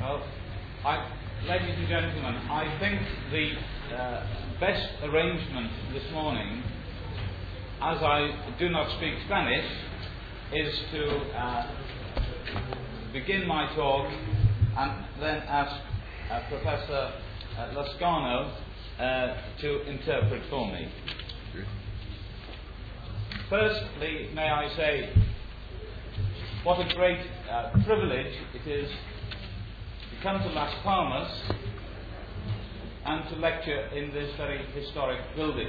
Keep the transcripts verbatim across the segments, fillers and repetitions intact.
Well, I, ladies and gentlemen, I think the uh, best arrangement this morning, as I do not speak Spanish, is to uh, begin my talk and then ask uh, Professor uh, Lascano uh, to interpret for me. Firstly, may I say what a great uh, privilege it is to come to Las Palmas and to lecture in this very historic building.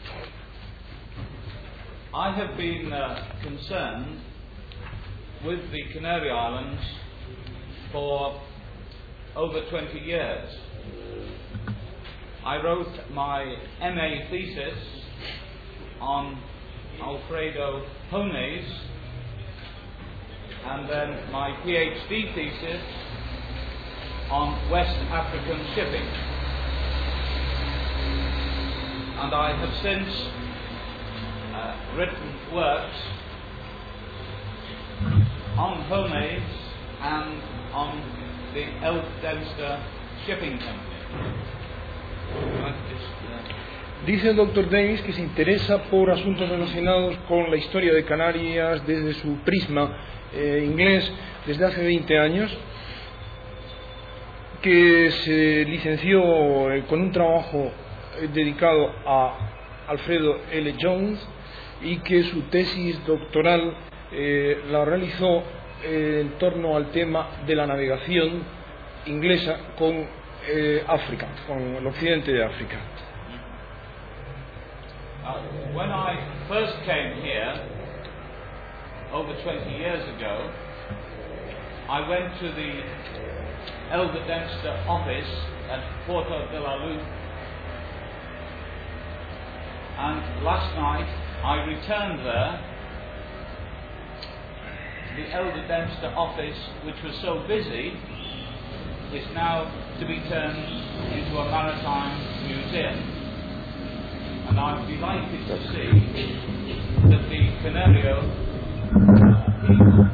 I have been uh, concerned with the Canary Islands for over twenty years. I wrote my M A thesis on Alfredo Jones and then my PhD thesis on West African shipping. And I have since uh, written works on Jones and on the Elf-Dempster Shipping Company. Dice el doctor Davis que se interesa por asuntos relacionados con la historia de Canarias desde su prisma eh, inglés desde hace veinte años, que se licenció eh, con un trabajo eh, dedicado a Alfredo L. Jones y que su tesis doctoral eh, la realizó eh, en torno al tema de la navegación inglesa con eh, África, con el occidente de África. Uh, when I first came here, over twenty years ago, I went to the Elder Dempster office at Porto de la Luz, and last night I returned there. The Elder Dempster office, which was so busy, is now to be turned into a maritime museum. And I'm delighted to see that the Canario people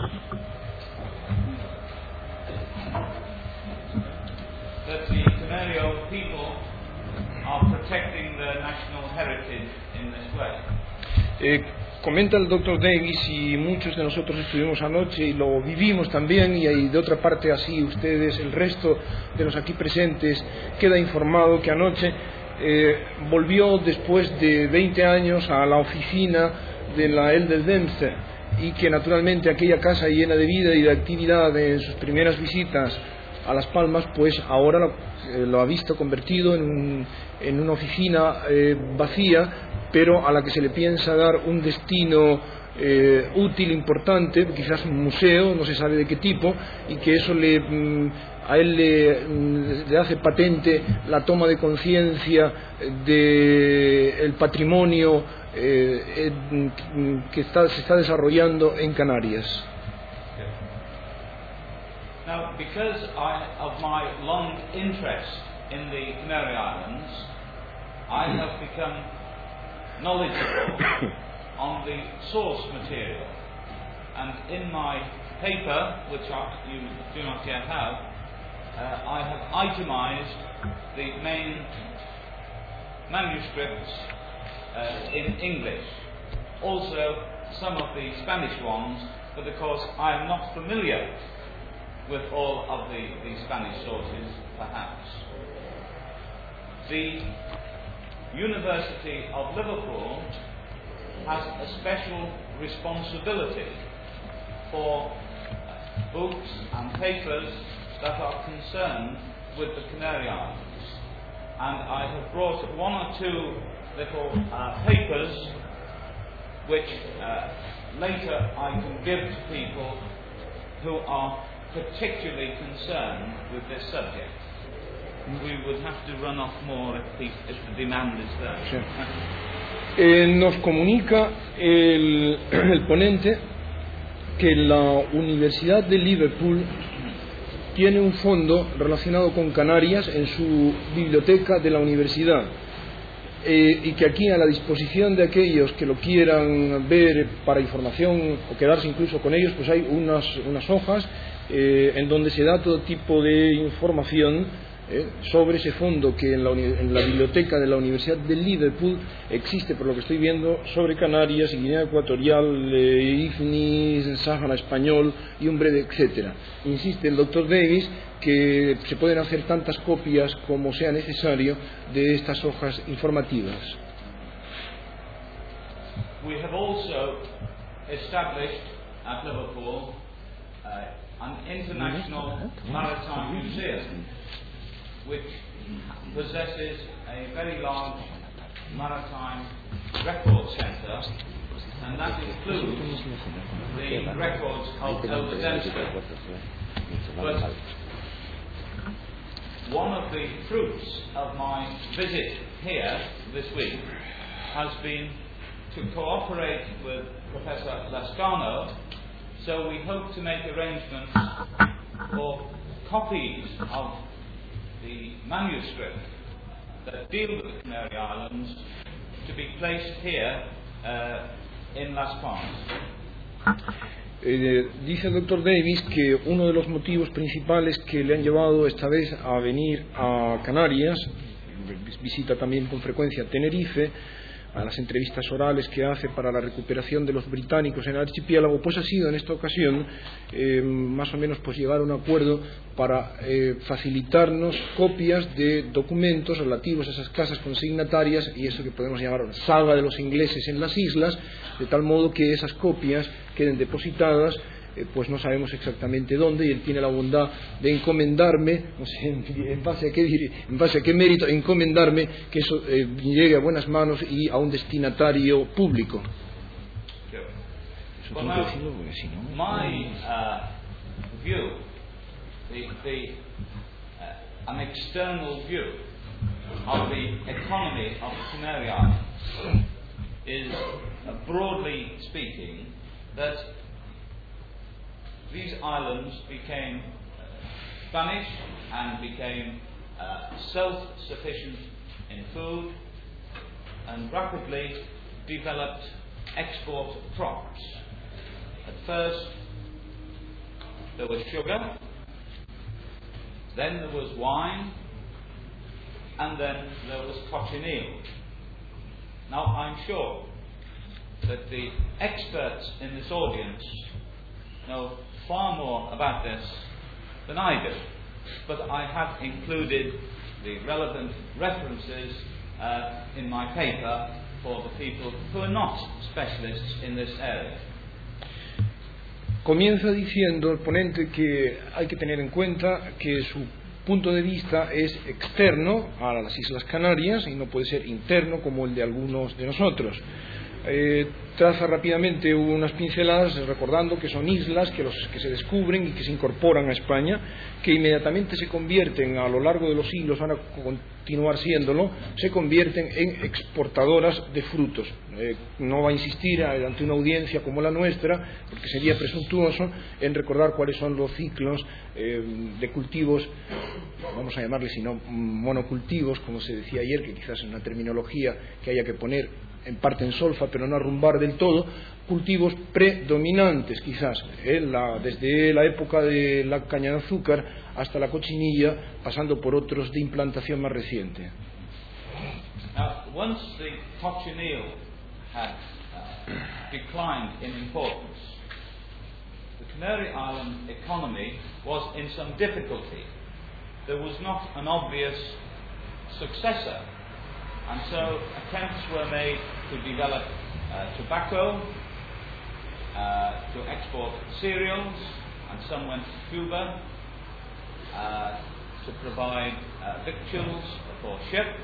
that the Canario people are protecting their national heritage in this way. Eh, comenta el doctor Davis, y muchos de nosotros estuvimos anoche y lo vivimos también, y de otra parte así ustedes, el resto de los aquí presentes, queda informado que anoche Eh, volvió después de veinte años a la oficina de la Elder Dempster, y que naturalmente aquella casa llena de vida y de actividad en sus primeras visitas a Las Palmas, pues ahora lo, eh, lo ha visto convertido en, un, en una oficina eh, vacía, pero a la que se le piensa dar un destino eh, útil, importante, quizás un museo, no se sabe de qué tipo, y que eso le... Mm, a él le, le hace patente la toma de conciencia del patrimonio eh, eh, que está, se está desarrollando en Canarias. Now, because I, of my long interest in the Canary Islands, I have become knowledgeable on the source material, and in my paper, which I, you do not yet have, Uh, I have itemized the main manuscripts uh, in English, also some of the Spanish ones, but of course I am not familiar with all of the, the Spanish sources, perhaps. The University of Liverpool has a special responsibility for books and papers that are concerned with the Canary Islands, and I have brought one or two little uh, papers which uh, later I can give to people who are particularly concerned with this subject. We would have to run off more if the, if the demand is there. Sí. Eh, nos comunica el, el ponente que la Universidad de Liverpool tiene un fondo relacionado con Canarias en su biblioteca de la universidad, eh, y que aquí, a la disposición de aquellos que lo quieran ver para información o quedarse incluso con ellos, pues hay unas, unas hojas eh, en donde se da todo tipo de información eh, sobre ese fondo que en la, en la biblioteca de la Universidad de Liverpool existe, por lo que estoy viendo, sobre Canarias, Guinea Ecuatorial, eh, I F N I, Sáhara Español y un breve etcétera. Insiste el doctor Davis que se pueden hacer tantas copias como sea necesario de estas hojas informativas. We have also established at Liverpool uh, an international maritime museum which possesses a very large maritime record centre, and that includes the records of Elder Dempster. But one of the fruits of my visit here this week has been to cooperate with Professor Lascano, so we hope to make arrangements for copies of the manuscript that deal with the Canary Islands to be placed here uh, in Las Palmas. Eh, dice el doctor Davis que uno de los motivos principales que le han llevado esta vez a venir a Canarias, visita también con frecuencia Tenerife, a las entrevistas orales que hace para la recuperación de los británicos en el archipiélago, pues ha sido en esta ocasión eh, más o menos pues llegar a un acuerdo para eh, facilitarnos copias de documentos relativos a esas casas consignatarias y eso que podemos llamar la saga de los ingleses en las islas, de tal modo que esas copias queden depositadas, eh, pues no sabemos exactamente dónde, y él tiene la bondad de encomendarme, no sé en base a qué, en base a qué mérito, encomendarme que eso eh, llegue a buenas manos y a un destinatario público. Well, now, my uh, view, the, the, uh, an external view of the economy of the Canary Islands is, uh, broadly speaking, that these islands became uh, Spanish and became uh, self-sufficient in food and rapidly developed export crops. At first there was sugar, then there was wine, and then there was cochineal. Now I'm sure that the experts in this audience know far more about this than I do, but I have included the relevant references uh, in my paper for the people who are not specialists in this area. Comienza diciendo el ponente que hay que tener en cuenta que su punto de vista es externo a las Islas Canarias y no puede ser interno como el de algunos de nosotros. Eh, traza rápidamente unas pinceladas recordando que son islas que, los, que se descubren y que se incorporan a España, que inmediatamente se convierten, a lo largo de los siglos van a continuar siéndolo, se convierten en exportadoras de frutos. Eh, no va a insistir ante una audiencia como la nuestra, porque sería presuntuoso en recordar cuáles son los ciclos eh, de cultivos, vamos a llamarles si no monocultivos, como se decía ayer, que quizás es una terminología que haya que poner en parte en solfa, pero no arrumbar del todo, cultivos predominantes quizás, eh, la, desde la época de la caña de azúcar hasta la cochinilla, pasando por otros de implantación más reciente. Now, once the cochineal had uh, declined in importance, the Canary Island economy was in some difficulty. There was not an obvious successor. And so attempts were made to develop uh, tobacco, uh, to export cereals, and some went to Cuba uh, to provide uh, victuals for ships,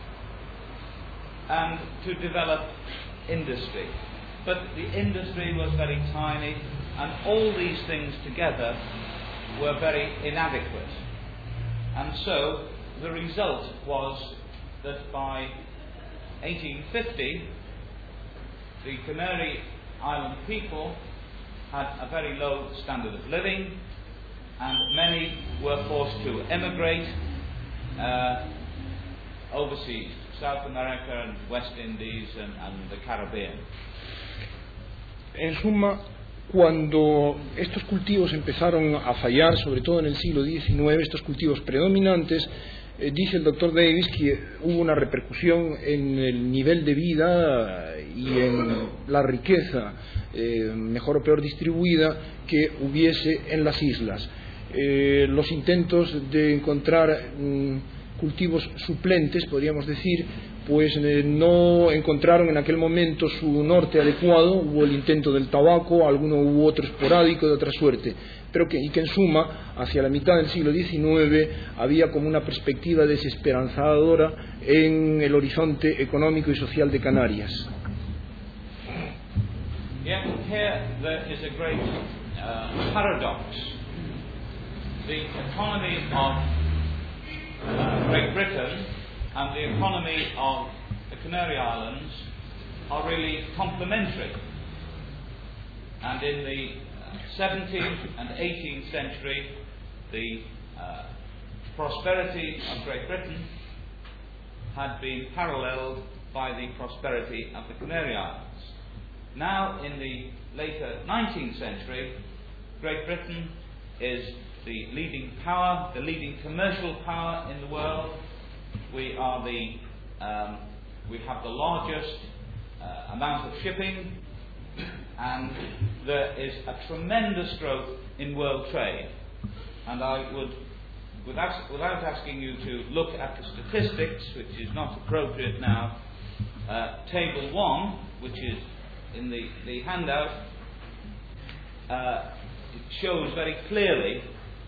and to develop industry. But the industry was very tiny, and all these things together were very inadequate. And so the result was that by eighteen fifty, the Canary Island people had a very low standard of living, and many were forced to emigrate uh, overseas, South America and West Indies and, and the Caribbean. En suma, cuando estos cultivos empezaron a fallar, sobre todo en el siglo diecinueve, estos cultivos predominantes, eh, dice el doctor Davis que hubo una repercusión en el nivel de vida y en la riqueza, eh, mejor o peor distribuida, que hubiese en las islas. Eh, los intentos de encontrar mm, cultivos suplentes, podríamos decir, pues eh, no encontraron en aquel momento su norte adecuado. Hubo el intento del tabaco, alguno hubo otro esporádico de otra suerte, pero que, y que en suma, hacia la mitad del siglo diecinueve, había como una perspectiva desesperanzadora en el horizonte económico y social de Canarias. Yeah, here there is a great uh, paradox. The economy of uh, Great Britain and the economy of the Canary Islands are really complementary. And in the seventeenth and eighteenth century, the uh, prosperity of Great Britain had been paralleled by the prosperity of the Canary Islands. Now, in the later nineteenth century, Great Britain is the leading power, the leading commercial power in the world. We are the, um, we have the largest uh, amount of shipping, and there is a tremendous growth in world trade. And I would, without, without asking you to look at the statistics, which is not appropriate now, uh, Table one, which is in the, the handout, uh, it shows very clearly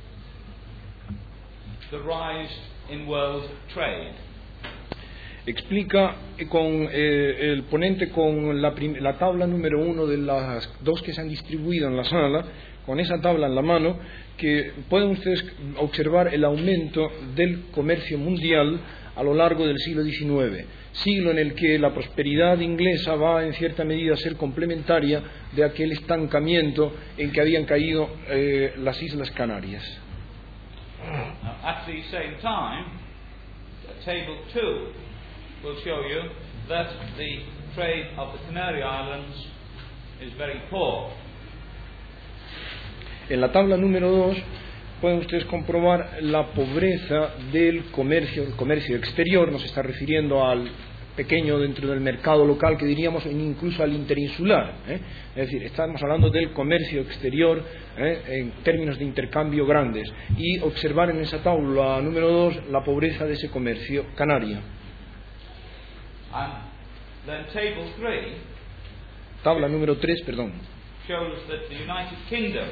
the rise in world trade. Explica con eh, el ponente con la, prim- la tabla número uno de las dos que se han distribuido en la sala, con esa tabla en la mano, que pueden ustedes observar el aumento del comercio mundial a lo largo del siglo diecinueve, siglo en el que la prosperidad inglesa va en cierta medida a ser complementaria de aquel estancamiento en que habían caído eh, las Islas Canarias. Now, at the same time, Table two will show you that the trade of the Canary Islands is very poor. En la tabla número dos pueden ustedes comprobar la pobreza del comercio, el comercio exterior. Nos está refiriendo al pequeño dentro del mercado local, que diríamos incluso al interinsular, ¿eh? Es decir, estamos hablando del comercio exterior, ¿eh? En términos de intercambio grandes, y observar en esa tabla número dos la pobreza de ese comercio canario. And then table three, tabla número tres, perdón, shows that the United Kingdom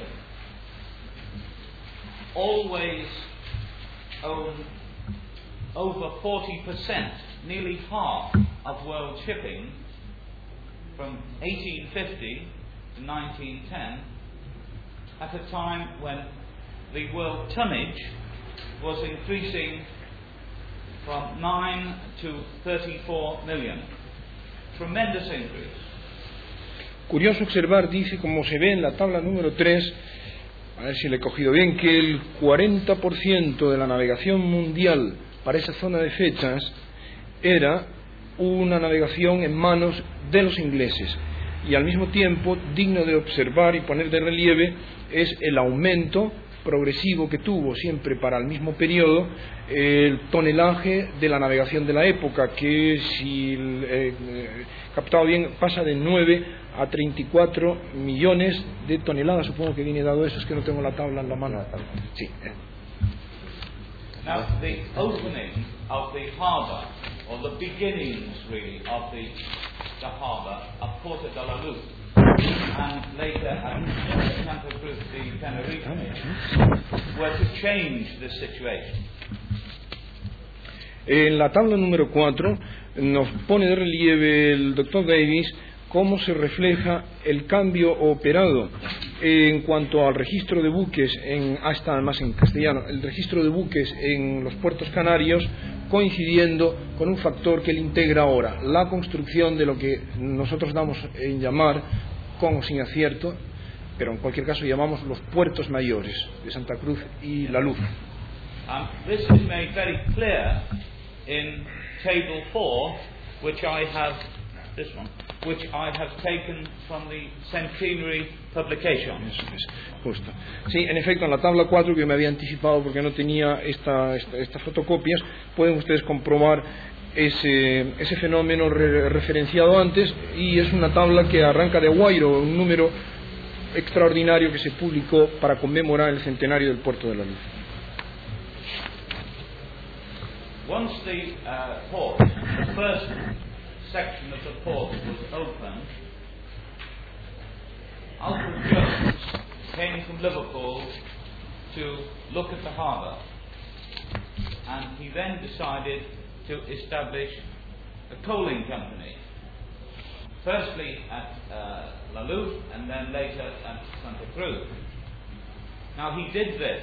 always own over forty percent, nearly half of world shipping from eighteen fifty to nineteen ten, at a time when the world tonnage was increasing from nine to thirty-four million. Tremendous increase. Curioso observar, dice, como se ve en la tabla número tres, a ver si le he cogido bien, que el cuarenta por ciento de la navegación mundial para esa zona de fechas era una navegación en manos de los ingleses. Y al mismo tiempo, digno de observar y poner de relieve, es el aumento progresivo que tuvo siempre para el mismo periodo el tonelaje de la navegación de la época, que si eh, captado bien pasa de nueve a treinta y cuatro millones de toneladas. Supongo que viene dado eso, es que no tengo la tabla en la mano. Sí. Now, the opening of the harbour, or the beginnings really of the, the harbour of Puerto de la Luz, and later at Santa Cruz de Tenerife, were to change this situation. En la tabla número cuatro nos pone de relieve el doctor Davis cómo se refleja el cambio operado en cuanto al registro de buques, en, ah, está además en castellano, el registro de buques en los puertos canarios, coincidiendo con un factor que le integra ahora, la construcción de lo que nosotros damos en llamar, con o sin acierto, pero en cualquier caso llamamos los puertos mayores de Santa Cruz y La Luz. Um, this is made very clear in Table four, which I have, this one, which I have taken from the Centenary publication. Eso es, justo. Sí, en efecto, en la tabla cuatro, que me había anticipado porque no tenía esta, esta, estas fotocopias, pueden ustedes comprobar ese, ese fenómeno re, referenciado antes, y es una tabla que arranca de Guairo, un número extraordinario que se publicó para conmemorar el centenario del Puerto de la Luz. Once the uh, port, the first section of the port was opened, Alfred Jones came from Liverpool to look at the harbour, and he then decided to establish a coaling company, firstly at uh, La Luz and then later at Santa Cruz. Now he did this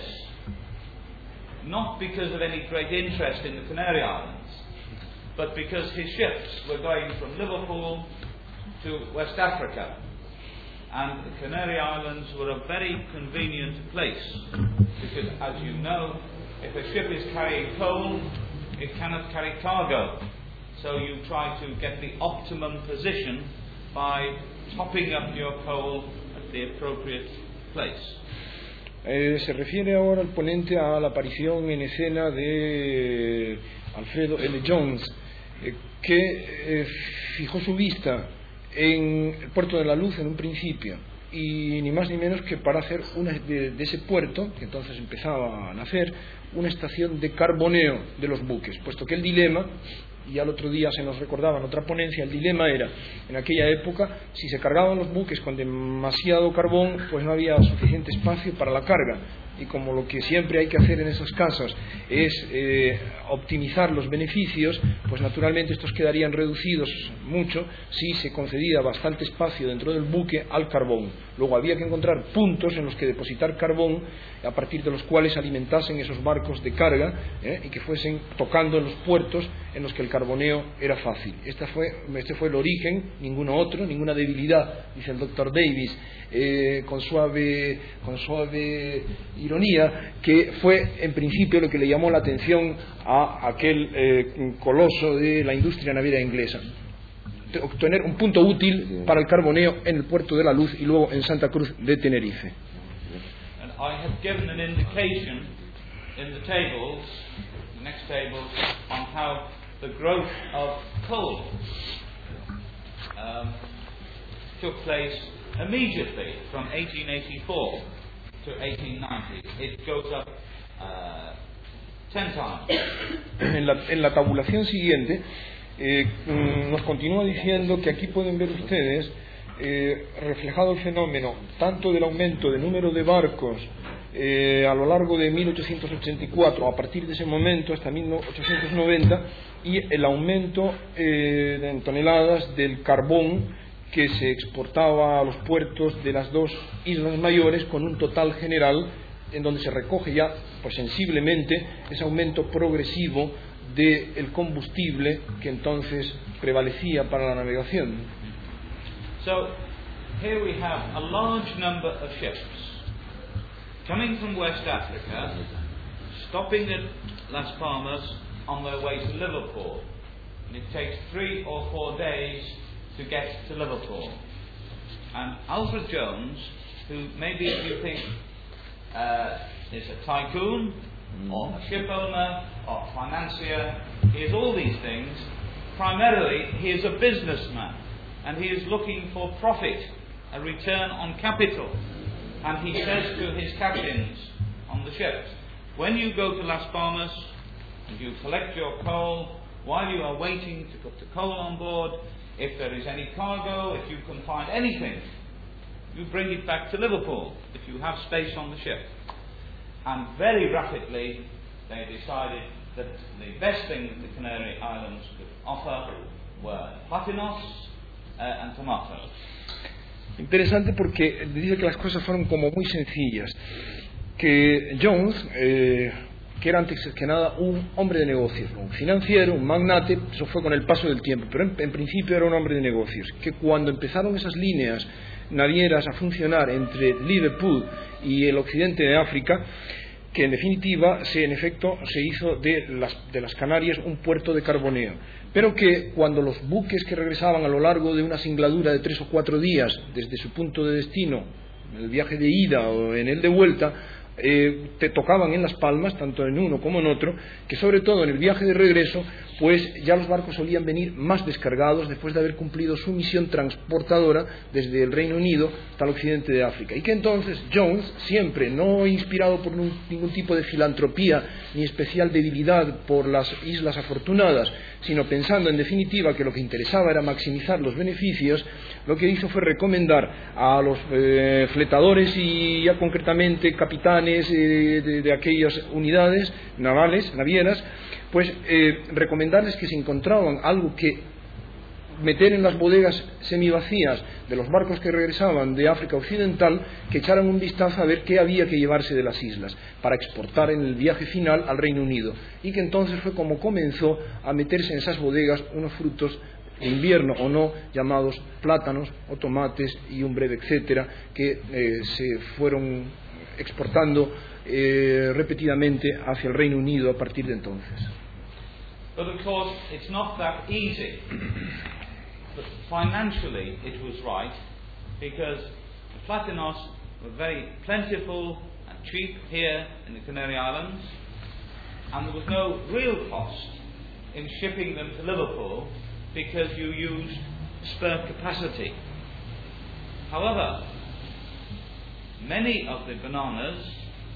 not because of any great interest in the Canary Islands, but because his ships were going from Liverpool to West Africa, and the Canary Islands were a very convenient place, because as you know, if a ship is carrying coal, it cannot carry cargo, so you try to get the optimum position by topping up your coal at the appropriate place. Eh, se refiere ahora el ponente a la aparición en escena de Alfredo L. Jones, eh, que eh, fijó su vista en el Puerto de la Luz en un principio, y ni más ni menos que para hacer una, de, de ese puerto, que entonces empezaba a nacer, una estación de carboneo de los buques, puesto que el dilema, y al otro día se nos recordaba en otra ponencia, el dilema era, en aquella época, si se cargaban los buques con demasiado carbón, pues no había suficiente espacio para la carga, y como lo que siempre hay que hacer en esos casos es eh, optimizar los beneficios, pues naturalmente estos quedarían reducidos mucho si se concedía bastante espacio dentro del buque al carbón. Luego había que encontrar puntos en los que depositar carbón, a partir de los cuales alimentasen esos barcos de carga, ¿eh? y que fuesen tocando en los puertos en los que el carboneo era fácil. Este fue, este fue el origen, ninguno otro, ninguna debilidad, dice el doctor Davis, eh, con suave, con suave ironía, que fue en principio lo que le llamó la atención a aquel eh, coloso de la industria naviera inglesa: obtener un punto útil para el carboneo en el Puerto de la Luz y luego en Santa Cruz de Tenerife. And I have given an indication in the tables, the next tables, on how the growth of coal um, took place immediately from eighteen eighty-four to eighteen ninety. It goes up uh, ten times. En la, en la tabulación siguiente eh, nos continúa diciendo que aquí pueden ver ustedes eh, reflejado el fenómeno tanto del aumento de número de barcos eh, a lo largo de mil ochocientos ochenta y cuatro, a partir de ese momento hasta mil ochocientos noventa, y el aumento eh, en toneladas del carbón que se exportaba a los puertos de las dos islas mayores, con un total general en donde se recoge ya pues sensiblemente ese aumento progresivo del combustible que entonces prevalecía para la navegación. So here we have a large number of ships coming from West Africa, stopping at Las Palmas on their way to Liverpool, and it takes three or four days to get to Liverpool. And Alfred Jones, who maybe you think uh, is a tycoon or a ship owner or a financier, he is all these things. Primarily, he is a businessman, and he is looking for profit, a return on capital. And he says to his captains on the ships, when you go to Las Palmas and you collect your coal, while you are waiting to put the coal on board, if there is any cargo, if you can find anything, you bring it back to Liverpool, if you have space on the ship. And very rapidly they decided that the best thing that the Canary Islands could offer were platinos uh, and tomatoes. Interesante porque dice que las cosas fueron como muy sencillas, que Jones, eh, que era antes que nada un hombre de negocios, un financiero, un magnate, eso fue con el paso del tiempo, pero en, en principio era un hombre de negocios, que cuando empezaron esas líneas navieras a funcionar entre Liverpool y el occidente de África, que en definitiva se, en efecto se hizo de las, de las Canarias un puerto de carboneo, pero que cuando los buques que regresaban a lo largo de una singladura de tres o cuatro días desde su punto de destino, en el viaje de ida o en el de vuelta, eh, te tocaban en Las Palmas, tanto en uno como en otro, que sobre todo en el viaje de regreso, pues ya los barcos solían venir más descargados después de haber cumplido su misión transportadora desde el Reino Unido hasta el occidente de África, y que entonces Jones, siempre no inspirado por un, ningún tipo de filantropía ni especial debilidad por las Islas Afortunadas, sino pensando en definitiva que lo que interesaba era maximizar los beneficios, lo que hizo fue recomendar a los eh, fletadores y ya concretamente capitanes eh, de, de aquellas unidades navales, navieras, pues eh, recomendarles que si encontraban algo que meter en las bodegas semivacías de los barcos que regresaban de África Occidental, que echaran un vistazo a ver qué había que llevarse de las islas para exportar en el viaje final al Reino Unido, y que entonces fue como comenzó a meterse en esas bodegas unos frutos de invierno o no llamados plátanos o tomates y un breve etcétera, que eh, se fueron exportando eh, repetidamente hacia el Reino Unido a partir de entonces. But of course it's not that easy. But financially it was right, because the platanos were very plentiful and cheap here in the Canary Islands, and there was no real cost in shipping them to Liverpool because you used spare capacity. However, many of the bananas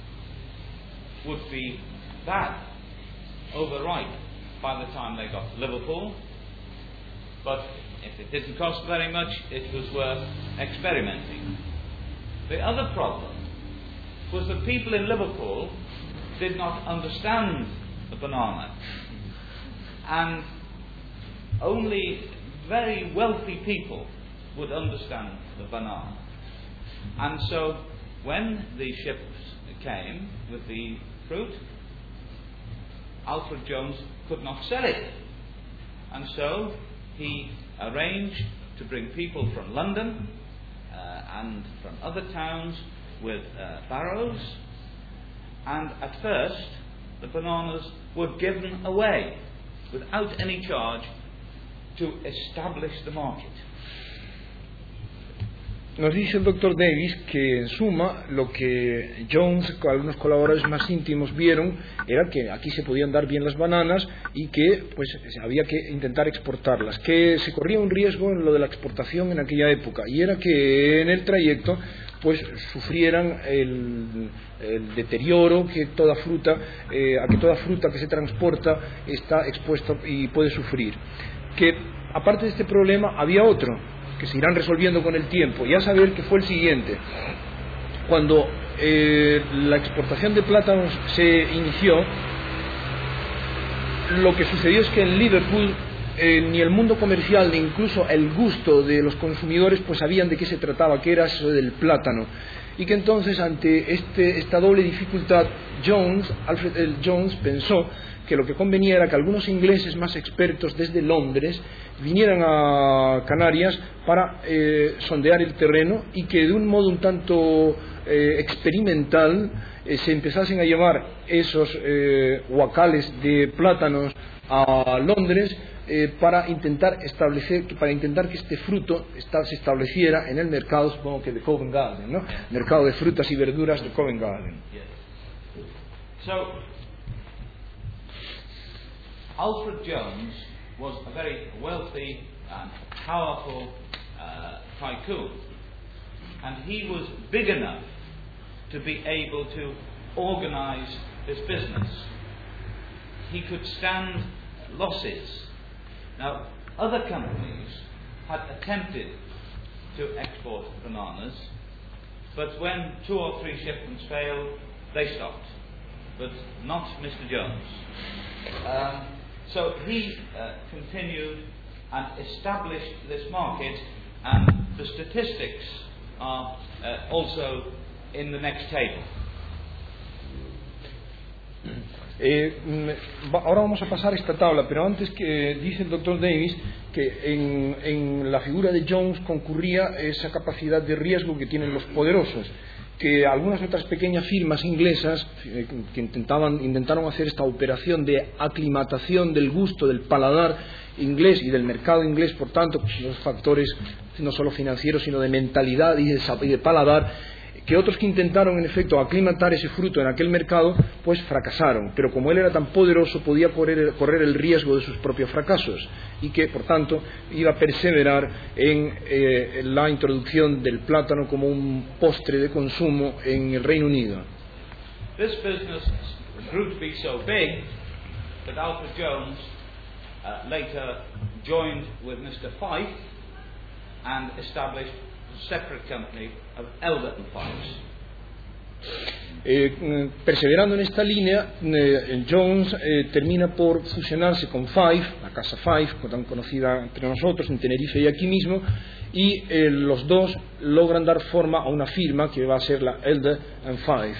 would be bad, overripe by the time they got to Liverpool, but if it didn't cost very much, it was worth experimenting. The other problem was that people in Liverpool did not understand the banana, and only very wealthy people would understand the banana. And so when the ships came with the fruit, Alfred Jones could not sell it, and so he arranged to bring people from London uh, and from other towns with uh, barrows, and at first the bananas were given away without any charge to establish the market. Nos dice el doctor Davis que en suma lo que Jones con algunos colaboradores más íntimos vieron era que aquí se podían dar bien las bananas y que pues había que intentar exportarlas, que se corría un riesgo en lo de la exportación en aquella época, y era que en el trayecto pues sufrieran el, el deterioro que toda fruta eh, a que toda fruta que se transporta está expuesta y puede sufrir. Que aparte de este problema había otro que se irán resolviendo con el tiempo, y a saber que fue el siguiente: cuando eh, la exportación de plátanos se inició, lo que sucedió es que en Liverpool eh, ni el mundo comercial ni incluso el gusto de los consumidores pues sabían de qué se trataba, qué era eso del plátano, y que entonces ante este, esta doble dificultad Jones, Alfred L. Jones pensó que lo que convenía era que algunos ingleses más expertos desde Londres vinieran a Canarias para eh, sondear el terreno, y que de un modo un tanto eh, experimental eh, se empezasen a llevar esos eh, huacales de plátanos a Londres eh, para intentar establecer, para intentar que este fruto esta, se estableciera en el mercado, supongo que de Covent Garden, ¿no? Mercado de frutas y verduras de Covent Garden. So, Alfred Jones was a very wealthy and powerful uh, tycoon, and he was big enough to be able to organize this business. He could stand losses. Now, other companies had attempted to export bananas, but when two or three shipments failed, they stopped, but not Mister Jones. Um, So he uh, continued and established this market, and the statistics are uh, also in the next table. Eh, ahora vamos a pasar esta tabla, pero antes, que dice el doctor Davis que en, en la figura de Jones concurría esa capacidad de riesgo que tienen los poderosos, que algunas otras pequeñas firmas inglesas eh, que intentaban, intentaron hacer esta operación de aclimatación del gusto, del paladar inglés y del mercado inglés, por tanto, pues, los factores no solo financieros, sino de mentalidad y de, y de paladar, que otros que intentaron en efecto aclimatar ese fruto en aquel mercado, pues fracasaron, pero como él era tan poderoso podía correr, correr el riesgo de sus propios fracasos y que por tanto iba a perseverar en eh, la introducción del plátano como un postre de consumo en el Reino Unido. This business grew to be so big that Alfred Jones uh, later joined with Mister Fife and established separate company of Elder and Fife. Eh, perseverando en esta línea, eh, Jones eh, termina por fusionarse con Fife, la casa Fife, tan conocida entre nosotros en Tenerife y aquí mismo, y eh, los dos logran dar forma a una firma que va a ser la Elder and Fife.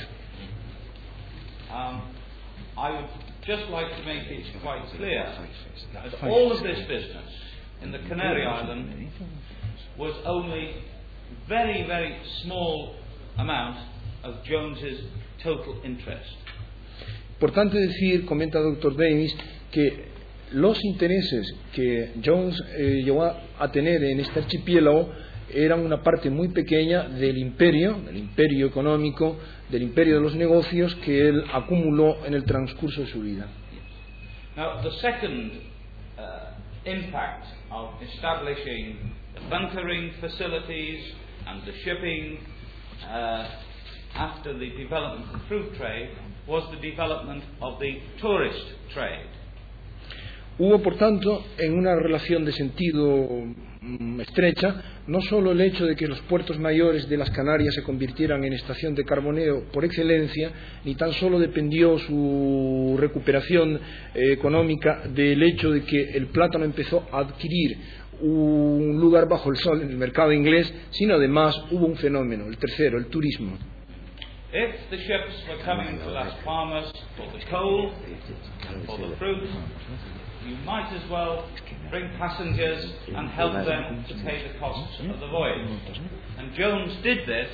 Um, I would just like to make it quite clear that all of this business in the Canary Islands was only very, very small amount of Jones's total interest. Importante decir, comenta doctor Davis, que los intereses que Jones eh, llegó a, a tener en este archipiélago eran una parte muy pequeña del imperio, del imperio económico, del imperio de los negocios que él acumuló en el transcurso de su vida. Now, the second uh, impact of establishing the bunkering facilities and the shipping uh, after the development of the fruit trade was the development of the tourist trade. Hubo, por tanto, en una relación de sentido mm, estrecha, no solo el hecho de que los puertos mayores de las Canarias se convirtieran en estación de carboneo por excelencia, ni tan solo dependió su recuperación eh, económica del hecho de que el plátano empezó a adquirir un lugar bajo el sol en el mercado inglés, sino además hubo un fenómeno, el tercero, el turismo. If the ships were coming to Las Palmas for the coal, for the fruit, you might as well bring passengers and help them to pay the costs of the voyage. And Jones did this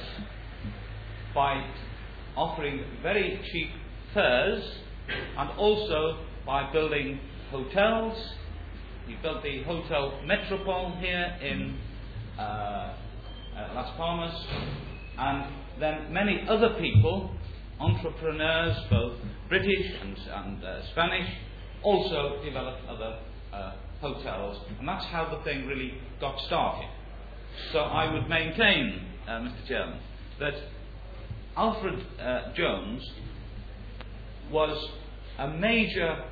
by offering very cheap fares and also by building hotels. He built the Hotel Metropole here in uh, uh, Las Palmas, and then many other people, entrepreneurs, both British and, and uh, Spanish, also developed other uh, hotels, and that's how the thing really got started. So I would maintain, uh, Mister Chairman, that Alfred uh, Jones was a major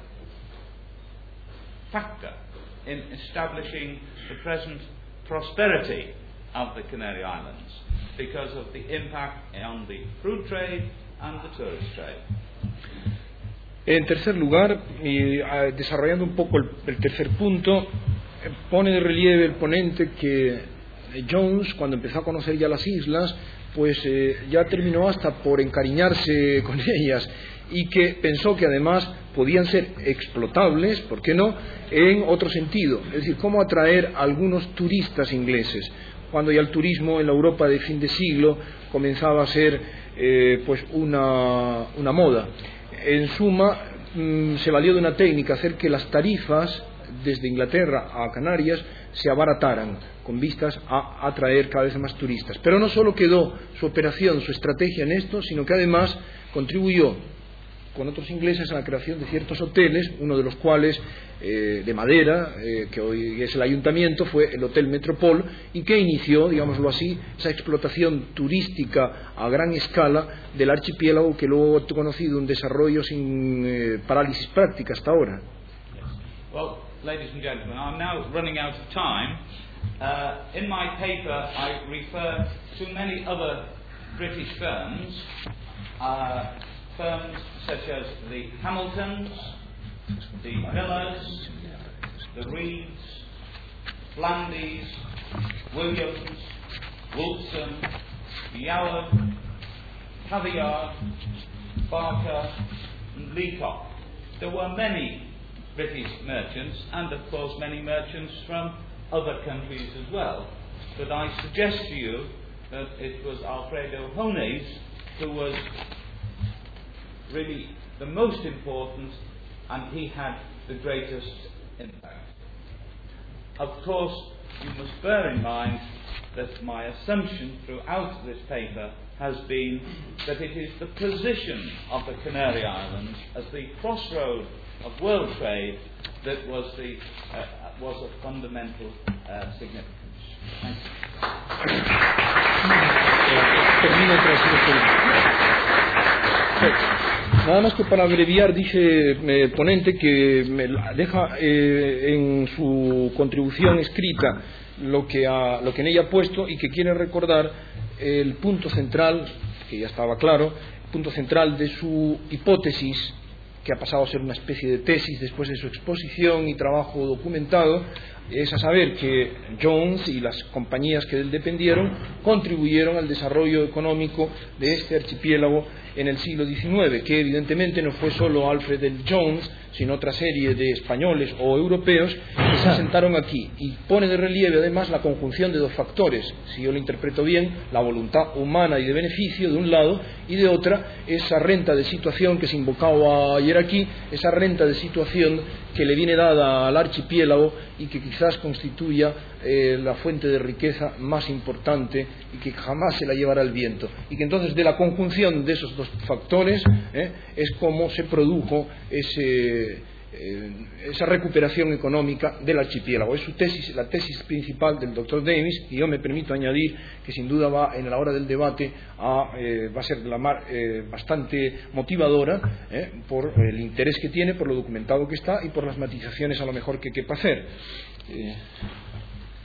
factor in establishing the present prosperity of the Canary Islands because of the impact on the fruit trade and the tourist trade. En tercer lugar, y uh, desarrollando un poco el, el tercer punto, eh, pone de relieve el ponente que Jones, cuando empezó a conocer ya las islas, pues eh, ya terminó hasta por encariñarse con ellas y que pensó que además podían ser explotables, ¿por qué no?, en otro sentido, es decir, cómo atraer a algunos turistas ingleses, cuando ya el turismo en la Europa de fin de siglo comenzaba a ser eh, pues una, una moda. En suma, mmm, se valió de una técnica, hacer que las tarifas desde Inglaterra a Canarias se abarataran, con vistas a atraer cada vez más turistas. Pero no solo quedó su operación, su estrategia en esto, sino que además contribuyó con otros ingleses a la creación de ciertos hoteles, uno de los cuales eh, de madera, eh, que hoy es el ayuntamiento, fue el Hotel Metropole, y que inició, digámoslo así, esa explotación turística a gran escala del archipiélago, que luego ha conocido un desarrollo sin eh, parálisis práctica hasta ahora. Well, ladies and gentlemen, I'm now running out of time. Uh, in my paper, I refer to many other British firms, uh, firms such as the Hamiltons, the Millers, the Reeds, Blandys, Williams, Wilson, Yoward, Caviar, Barker, and Leacock. There were many British merchants, and of course many merchants from other countries as well. But I suggest to you that it was Alfredo Jones who was really the most important, and he had the greatest impact. Of course, you must bear in mind that my assumption throughout this paper has been that it is the position of the Canary Islands as the crossroad of world trade that was the uh, was of fundamental uh, significance. Thank you. Nada más que para abreviar, dice el ponente que me deja eh, en su contribución escrita lo que, ha, lo que en ella ha puesto, y que quiere recordar el punto central, que ya estaba claro, el punto central de su hipótesis, que ha pasado a ser una especie de tesis después de su exposición y trabajo documentado, es a saber que Jones y las compañías que de él dependieron contribuyeron al desarrollo económico de este archipiélago en el siglo diecinueve, que evidentemente no fue solo Alfred L. Jones, sino otra serie de españoles o europeos que se asentaron aquí, y pone de relieve además la conjunción de dos factores, si yo lo interpreto bien, la voluntad humana y de beneficio de un lado, y de otra esa renta de situación que se invocaba ayer aquí, esa renta de situación que le viene dada al archipiélago y que quizás constituya eh, la fuente de riqueza más importante y que jamás se la llevará el viento, y que entonces de la conjunción de esos dos factores eh, es como se produjo ese, eh, esa recuperación económica del archipiélago. Es su tesis, la tesis principal del doctor Davis, y yo me permito añadir que sin duda va en la hora del debate a, eh, va a ser la mar, eh, bastante motivadora eh, por el interés que tiene, por lo documentado que está y por las matizaciones a lo mejor que quepa hacer. Eh,